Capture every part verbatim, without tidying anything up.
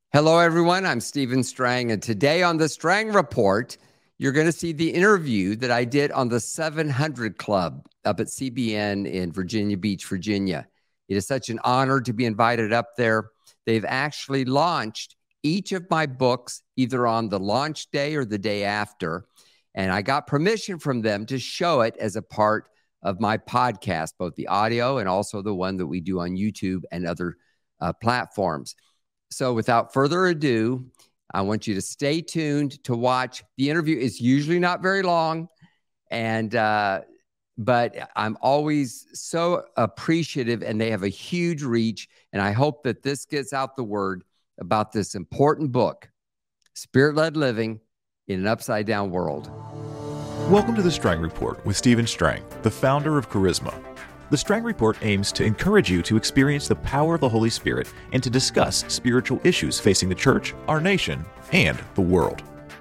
Hello, everyone. I'm Stephen Strang, and today on the Strang Report, you're going to see the interview that I did on the seven hundred Club up at C B N in Virginia Beach, Virginia. It is such an honor to be invited up there. They've actually launched each of my books either on the launch day or the day after, and I got permission from them to show it as a part of my podcast, both the audio and also the one that we do on YouTube and other uh, platforms. So without further ado, I want you to stay tuned to watch. The interview is usually not very long, and uh, but I'm always so appreciative, and they have a huge reach, and I hope that this gets out the word about this important book, Spirit-Led Living in an Upside-Down World. Welcome to the Strang Report with Stephen Strang, the founder of Charisma. The Strang Report aims to encourage you to experience the power of the Holy Spirit and to discuss spiritual issues facing the church, our nation, and the world.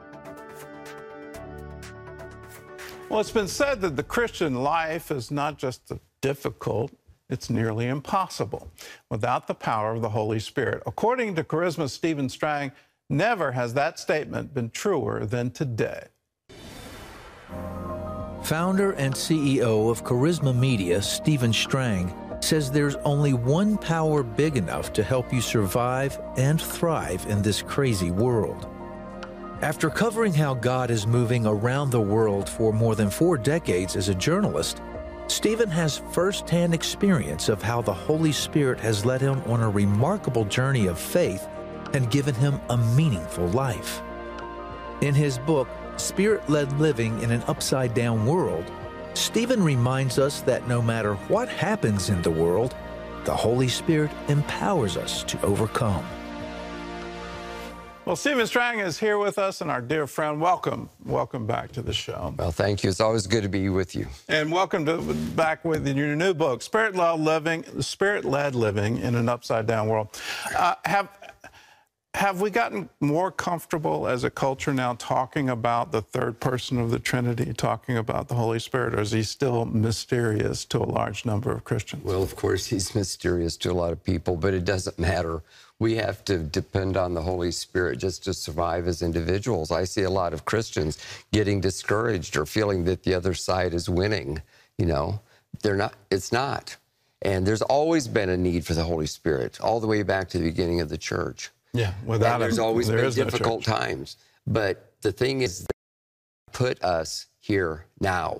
Well, it's been said that the Christian life is not just difficult, it's nearly impossible without the power of the Holy Spirit. According to Charisma's Stephen Strang, never has that statement been truer than today. Founder and C E O of Charisma Media, Stephen Strang, says there's only one power big enough to help you survive and thrive in this crazy world. After covering how God is moving around the world for more than four decades as a journalist, Stephen has firsthand experience of how the Holy Spirit has led him on a remarkable journey of faith and given him a meaningful life. In his book, Spirit-Led Living in an Upside-Down World, Stephen reminds us that no matter what happens in the world, the Holy Spirit empowers us to overcome. Well, Stephen Strang is here with us, and our dear friend, welcome. Welcome back to the show. Well, thank you. It's always good to be with you. And welcome to back with your new book, Spirit-Led Living, Spirit-Led Living in an Upside-Down World. Uh, have Have we gotten more comfortable as a culture now talking about the third person of the Trinity, talking about the Holy Spirit, or is he still mysterious to a large number of Christians? Well, of course, he's mysterious to a lot of people, but it doesn't matter. We have to depend on the Holy Spirit just to survive as individuals. I see a lot of Christians getting discouraged or feeling that the other side is winning. You know, they're not, it's not. And there's always been a need for the Holy Spirit, all the way back to the beginning of the church. Yeah, without and there's him, always there been is no difficult church. times. But the thing is, they put us here now.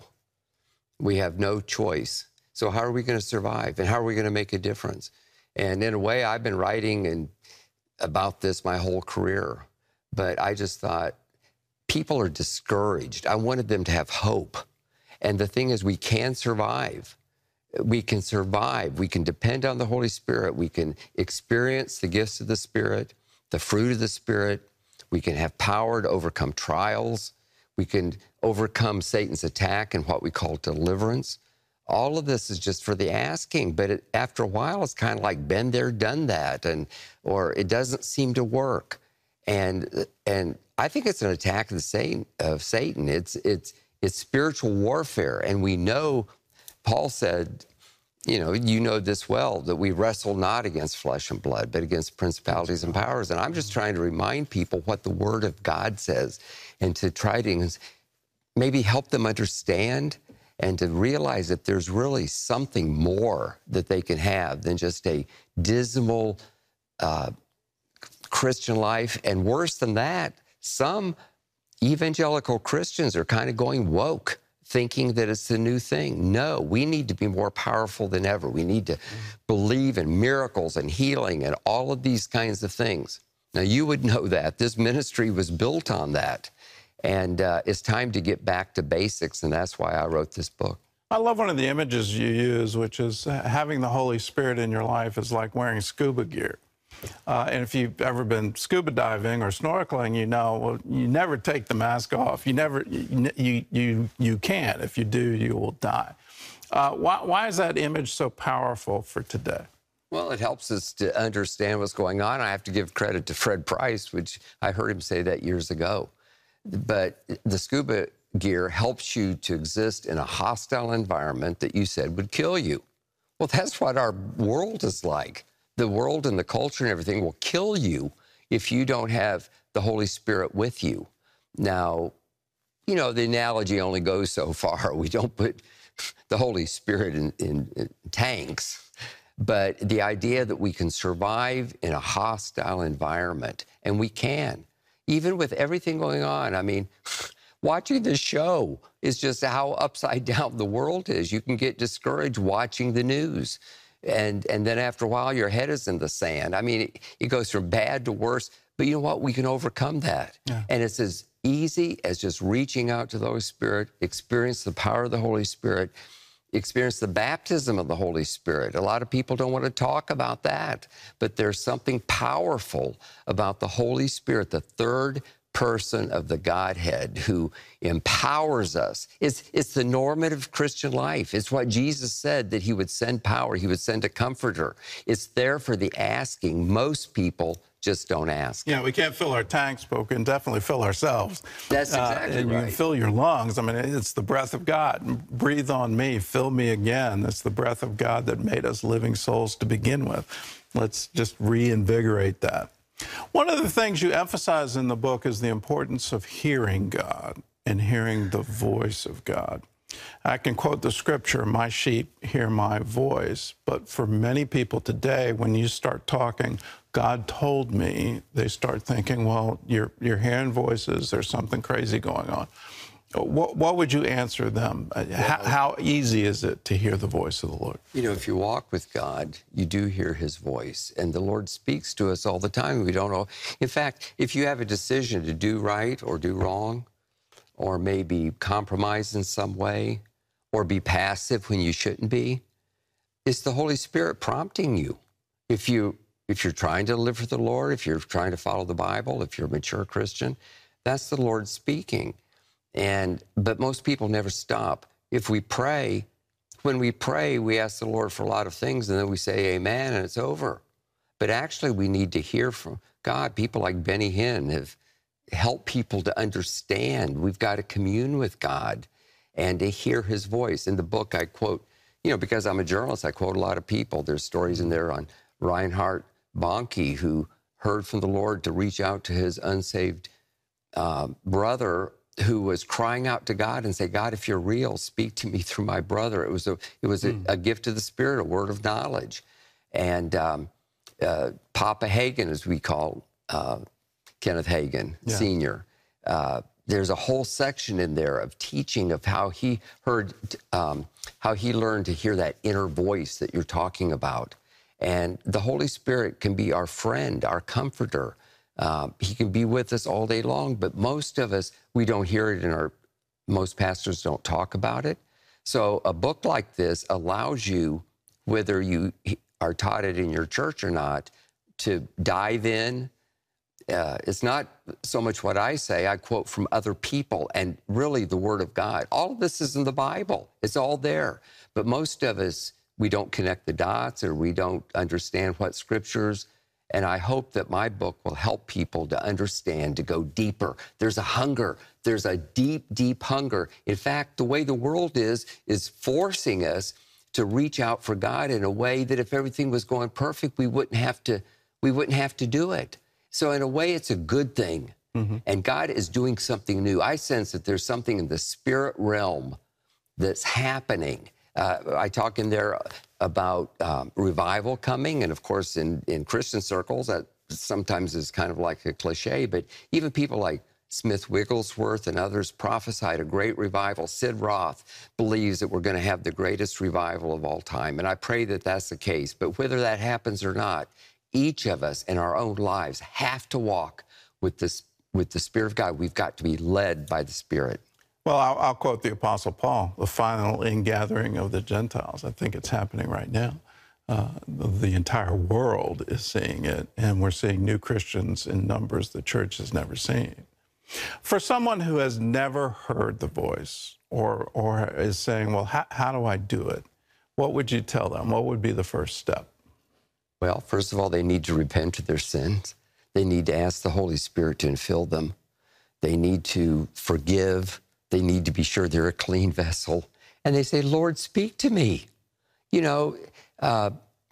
We have no choice. So how are we going to survive? And how are we going to make a difference? And in a way, I've been writing and about this my whole career. But I just thought, people are discouraged. I wanted them to have hope. And the thing is, we can survive. We can survive. We can depend on the Holy Spirit. We can experience the gifts of the Spirit, the fruit of the Spirit. We can have power to overcome trials. We can overcome Satan's attack and what we call deliverance. All of this is just for the asking, but it, after a while, it's kind of like been there, done that, and or it doesn't seem to work. And and I think it's an attack of the Satan. Of Satan. It's it's it's spiritual warfare, and we know. Paul said, you know, you know this well, that we wrestle not against flesh and blood, but against principalities and powers. And I'm just trying to remind people what the Word of God says and to try to maybe help them understand and to realize that there's really something more that they can have than just a dismal uh, Christian life. And worse than that, some evangelical Christians are kind of going woke, thinking that it's the new thing. No, we need to be more powerful than ever. We need to mm-hmm. believe in miracles and healing and all of these kinds of things. Now, you would know that. This ministry was built on that. And uh, it's time to get back to basics, and that's why I wrote this book. I love one of the images you use, which is having the Holy Spirit in your life is like wearing scuba gear. Uh, and if you've ever been scuba diving or snorkeling, you know, well, you never take the mask off. You never, you, you, you, you can't. If you do, you will die. Uh, why, why is that image so powerful for today? Well, it helps us to understand what's going on. I have to give credit to Fred Price, which I heard him say that years ago. But the scuba gear helps you to exist in a hostile environment that you said would kill you. Well, that's what our world is like. The world and the culture and everything will kill you if you don't have the Holy Spirit with you. Now, you know, the analogy only goes so far. We don't put the Holy Spirit in, in, in tanks. But the idea that we can survive in a hostile environment, and we can, even with everything going on. I mean, watching this show is just how upside down the world is. You can get discouraged watching the news. And, and then after a while, your head is in the sand. I mean, it, it goes from bad to worse. But you know what? We can overcome that. Yeah. And it's as easy as just reaching out to the Holy Spirit, experience the power of the Holy Spirit, experience the baptism of the Holy Spirit. A lot of people don't want to talk about that, but there's something powerful about the Holy Spirit, the third person of the Godhead, who empowers us. It's, it's the normative Christian life. It's what Jesus said, that he would send power, he would send a comforter. It's there for the asking. Most people just don't ask. Yeah, we can't fill our tanks, but we can definitely fill ourselves. That's exactly uh, and right. You can fill your lungs. I mean, it's the breath of God. Breathe on me, fill me again. That's the breath of God that made us living souls to begin with. Let's just reinvigorate that. One of the things you emphasize in the book is the importance of hearing God and hearing the voice of God. I can quote the scripture, my sheep hear my voice, but for many people today, when you start talking, God told me, they start thinking, well, you're, you're hearing voices, there's something crazy going on. What, what would you answer them? Well, how, how easy is it to hear the voice of the Lord? You know, if you walk with God, you do hear his voice, and the Lord speaks to us all the time. We don't know. In fact, if you have a decision to do right or do wrong, or maybe compromise in some way, or be passive when you shouldn't be, it's the Holy Spirit prompting you. If you, if you're trying to live for the Lord, if you're trying to follow the Bible, if you're a mature Christian, that's the Lord speaking. And, but most people never stop. If we pray, when we pray, we ask the Lord for a lot of things, and then we say amen, and it's over. But actually, we need to hear from God. People like Benny Hinn have helped people to understand we've got to commune with God and to hear his voice. In the book, I quote, you know, because I'm a journalist, I quote a lot of people. There's stories in there on Reinhard Bonnke, who heard from the Lord to reach out to his unsaved uh, brother, who was crying out to God and say, God, if you're real, speak to me through my brother. It was a, it was a, mm. a gift of the Spirit, a word of knowledge. And um, uh, Papa Hagin, as we call uh, Kenneth Hagin, yeah. Senior, uh, there's a whole section in there of teaching of how he heard, um, how he learned to hear that inner voice that you're talking about. And the Holy Spirit can be our friend, our comforter. Uh, he can be with us all day long, but most of us, we don't hear it in our, most pastors don't talk about it. So a book like this allows you, whether you are taught it in your church or not, to dive in. Uh, it's not so much what I say, I quote from other people and really the Word of God. All of this is in the Bible. It's all there. But most of us, we don't connect the dots, or we don't understand what scriptures. And I hope that my book will help people to understand, to go deeper. There's a hunger. There's a deep, deep hunger. In fact, the way the world is, is forcing us to reach out for God in a way that if everything was going perfect, we wouldn't have to, we wouldn't have to do it. So in a way, it's a good thing. Mm-hmm. And God is doing something new. I sense that there's something in the spirit realm that's happening. Uh, I talk in there about um, revival coming, and of course in, in Christian circles that sometimes is kind of like a cliche, but even people like Smith Wigglesworth and others prophesied a great revival. Sid Roth believes that we're going to have the greatest revival of all time, and I pray that that's the case. But whether that happens or not, each of us in our own lives have to walk with this, with the Spirit of God. We've got to be led by the Spirit. Well, I'll, I'll quote the Apostle Paul, the final ingathering of the Gentiles. I think it's happening right now. Uh, the, the entire world is seeing it, and we're seeing new Christians in numbers the church has never seen. For someone who has never heard the voice or, or is saying, well, how, how do I do it? What would you tell them? What would be the first step? Well, first of all, they need to repent of their sins. They need to ask the Holy Spirit to infill them. They need to forgive. They need to be sure they're a clean vessel. And they say, Lord, speak to me. You know, uh,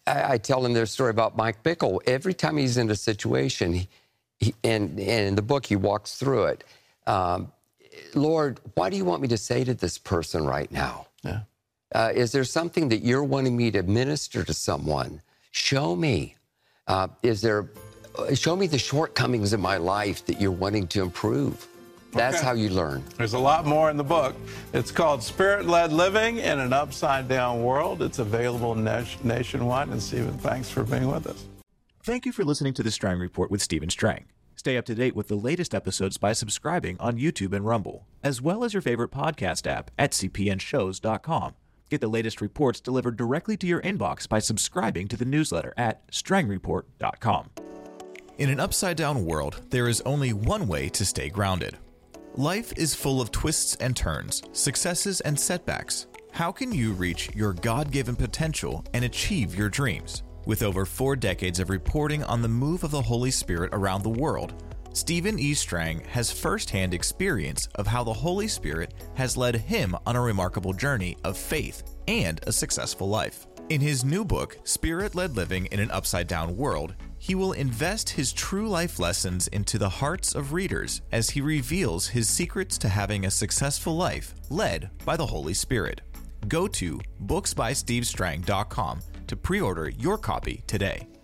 I, I tell him their story about Mike Bickle. Every time he's in a situation, he, he, and, and in the book, he walks through it. Um, Lord, what do you want me to say to this person right now? Yeah. Uh, is there something that you're wanting me to minister to someone? Show me. Uh, is there, show me the shortcomings in my life that you're wanting to improve. That's Okay. how you learn. There's a lot more in the book. It's called Spirit-Led Living in an Upside-Down World. It's available nation- nationwide. And Stephen, thanks for being with us. Thank you for listening to The Strang Report with Stephen Strang. Stay up to date with the latest episodes by subscribing on YouTube and Rumble, as well as your favorite podcast app at c p n shows dot com. Get the latest reports delivered directly to your inbox by subscribing to the newsletter at strang report dot com. In an upside-down world, there is only one way to stay grounded. Life is full of twists and turns, successes and setbacks. How can you reach your God-given potential and achieve your dreams? With over four decades of reporting on the move of the Holy Spirit around the world, Stephen E. Strang has firsthand experience of how the Holy Spirit has led him on a remarkable journey of faith and a successful life. In his new book, Spirit-Led Living in an Upside-Down World, he will invest his true life lessons into the hearts of readers as he reveals his secrets to having a successful life led by the Holy Spirit. Go to books by steve strang dot com to pre-order your copy today.